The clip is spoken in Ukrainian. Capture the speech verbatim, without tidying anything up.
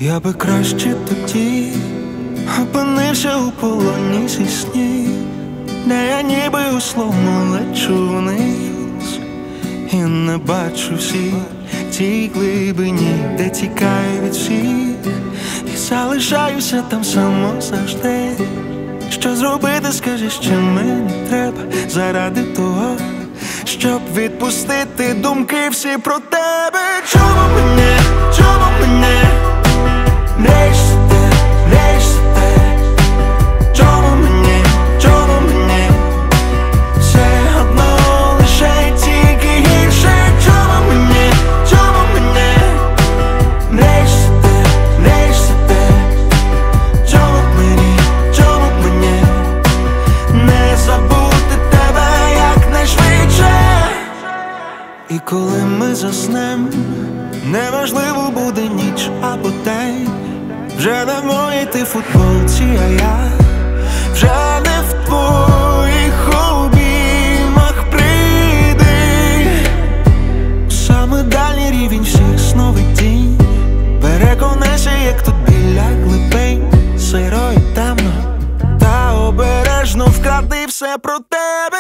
Я би краще тоді опинився у полоні зі снів, де я ніби условно лечу вниз і не бачу всіх тій глибині, де тікаю від всіх і залишаюся там само завжди. Що зробити, скажи, що мені треба заради того, щоб відпустити думки всі про тебе. Чому мене, чому мене мрієте, мрієте? Чому мені, чому мені все одно лише тільки гірше? Чому мені, чому мене мрієте, мрієте? Чому мені, чому мені не забути тебе якнайшвидше? І коли ми заснем, неважливо буде ніч або день, вже не в моїй ти футболці, а я вже не в твоїх обіймах. Прийди у саме дальній рівень всіх сновидінь, переконайся, як тут біля глибин сиро і темно, та обережно вкради все про тебе.